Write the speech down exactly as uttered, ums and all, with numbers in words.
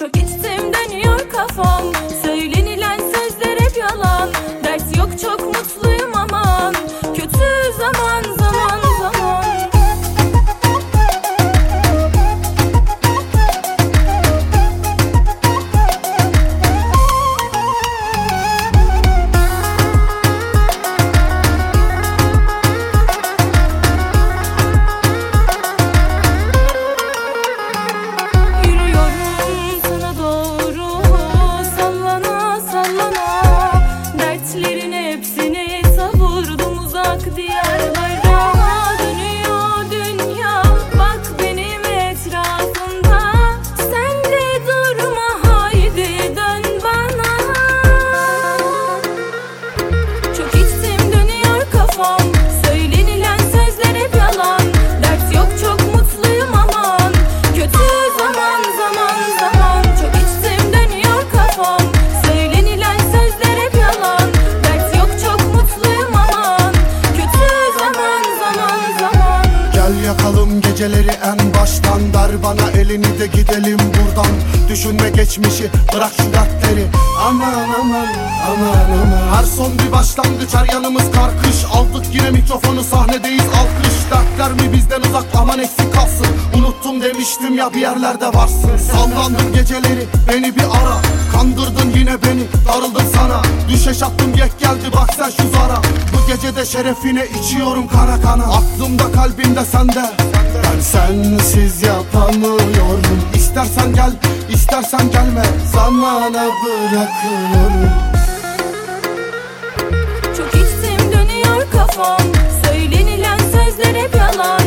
Çok içtim dönüyor kafam, söylenilen sözler hep yalan. Dert yok çok mutluyum aman, kötü zaman zaman zaman. Diyarlara dönüyor dünya, bak benim etrafımda. Sen de durma, haydi dön bana. Çok içtim dönüyor kafam, söylenilen sözler hep yalan. Dert yok çok mutluyum aman, kötü zaman zaman zaman. Çok içtim dönüyor kafam, söylenilen sözler hep yalan. Dert yok çok mutluyum aman, gel yakalım geceleri en baştan. Ver bana elini de gidelim buradan. Düşünme geçmişi, bırak şu dertleri. Aman aman aman aman. Her son bir başlangıç, her yanımız karkış. Aldık yine mikrofonu, sahnedeyiz alkış. Dertler mi bizden uzak, aman eksik kalsın. Unuttum demiştim ya, bir yerlerde varsın. Sallandın geceleri, beni bir ara. Kandırdın yine beni, darıldım sana. Düşeş attım yek geldi, bak sen şu zara. Bu gecede şerefine içiyorum kana kana. Aklımda kalbimde sende, ben sensiz yapamıyorum. İstersen gel, istersen gelme, zamana bırakıyorum. Çok içtim dönüyor kafam, söylenilen sözler hep yalan.